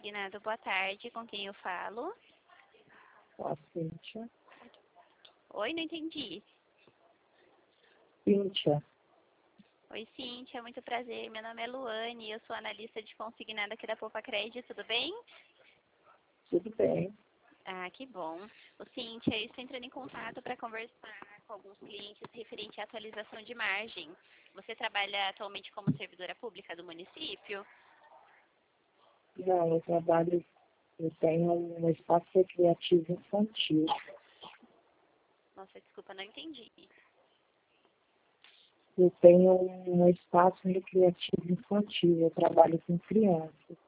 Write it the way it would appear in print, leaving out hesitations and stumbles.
Consignado, boa tarde. Com quem eu falo? A Cíntia. Oi, não entendi. Cíntia. Oi, Cíntia, muito prazer. Meu nome é Luane, eu sou analista de consignado aqui da Poupa Crédito, tudo bem? Tudo bem. Ah, que bom. Ô, Cíntia, eu estou entrando em contato para conversar com alguns clientes referente à atualização de margem. Você trabalha atualmente como servidora pública do município? Não, eu tenho um espaço recreativo infantil. Nossa, desculpa, não entendi. Eu tenho um espaço recreativo infantil, eu trabalho com crianças.